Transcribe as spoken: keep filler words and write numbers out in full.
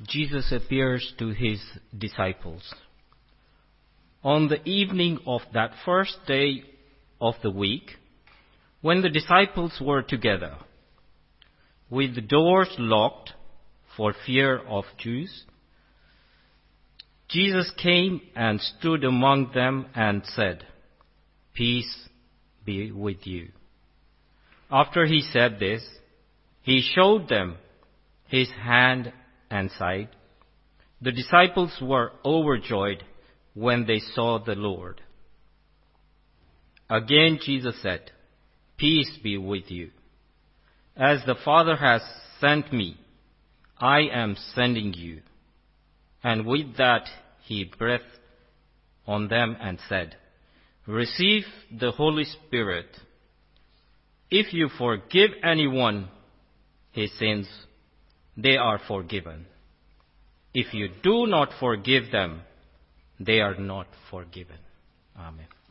Jesus appears to his disciples. On the evening of that first day of the week, when the disciples were together, with the doors locked for fear of Jews, Jesus came and stood among them and said, "Peace be with you." After he said this, he showed them his hand and side. The disciples were overjoyed when they saw the Lord. Again Jesus said, "Peace be with you. As the Father has sent me, I am sending you." And with that he breathed on them and said, "Receive the Holy Spirit. If you forgive anyone his sins, they are forgiven. If you do not forgive them, they are not forgiven." Amen.